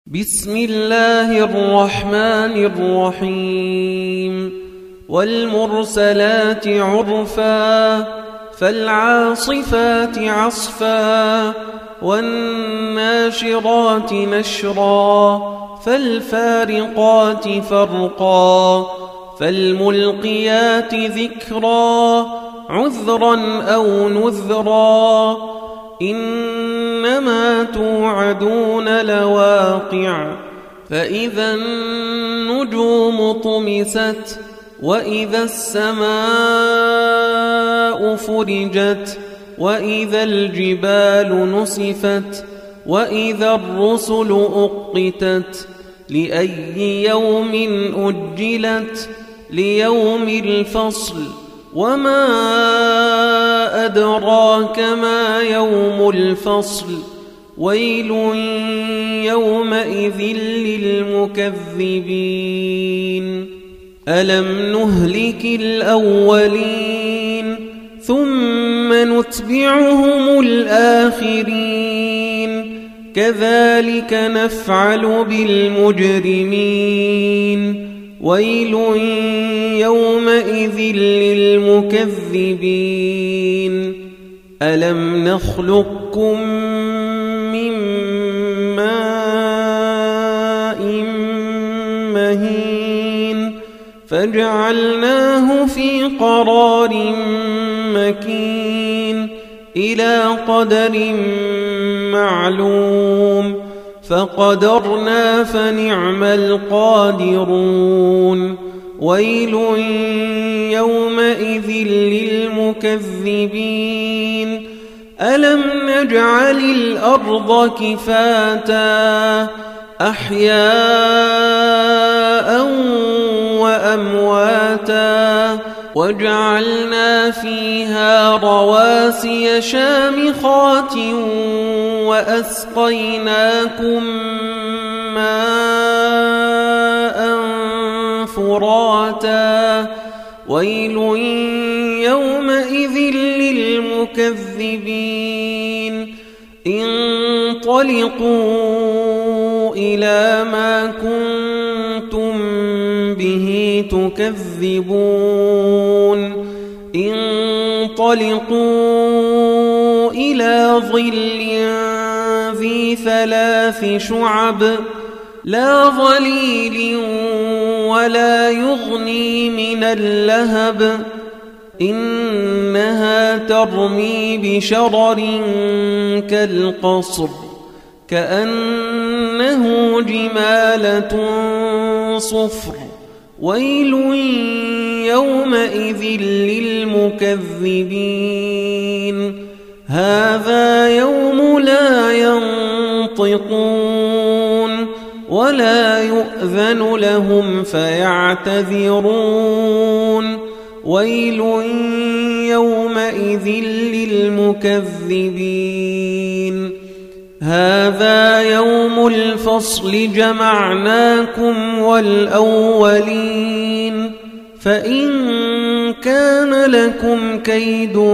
بسم الله الرحمن الرحيم والمرسلات عرفا فالعاصفات عصفا والناشرات نشرا فالفارقات فرقا فالملقيات ذكرا عذرا أو نذرا إنما توعدون لواقع فإذا النجوم طمست وإذا السماء فرجت وإذا الجبال نسفت وإذا الرسل أقتت لأي يوم أجلت ليوم الفصل وما أدراك ما يوم الفصل ويل يومئذ للمكذبين ألم نهلك الأولين ثم نتبعهم الآخرين كذلك نفعل بالمجرمين ويل يومئذ للمكذبين ألم نخلقكم من ماء مهين فجعلناه في قرار مكين إلى قدر معلوم فقدرنا فنعم القادرون ويل يومئذ للمكذبين ألم نجعل الأرض كفاتا أحياء وأمواتا وجعلنا فيها رواسي شامخات وأسقيناكم ماء فراتا ويل يومئذ للمكذبين انطلقوا إلى ما كنتم به تكذبون انطلقوا إلى ظل ذي 3 شعب لا ظليل ولا يغني من اللهب إنها ترمي بشرر كالقصر كأنه جمالة صفر ويل يومئذ للمكذبين هذا يوم لا ينطقون ولا يؤذن لهم فيعتذرون ويل يومئذ للمكذبين هذا يوم الفصل جمعناكم والأولين فإن كان لكم كيد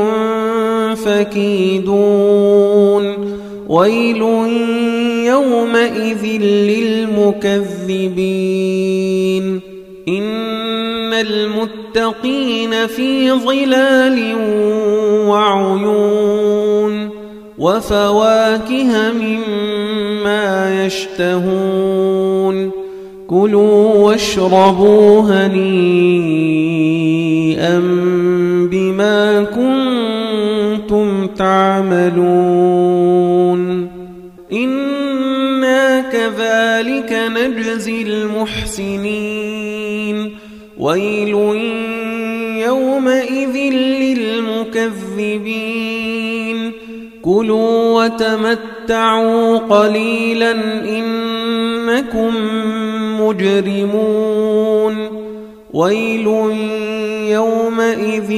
فكيدون ويل يومئذ للمكذبين إن المتقين في ظلال وعيون وفواكه مما يشتهون كلوا واشربوا هنيئا بما كنتم تعملون إنا كذلك نجزي المحسنين ويل يومئذ للمكذبين كلوا وتمتعوا قليلا إنكم مجرمون ويل يومئذ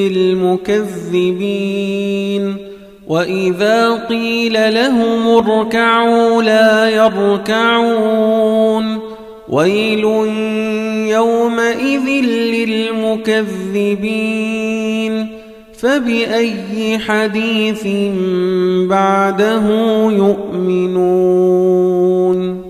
للمكذبين وإذا قيل لهم اركعوا لا يركعون ويل يومئذ للمكذبين فبأي حديث بعده يؤمنون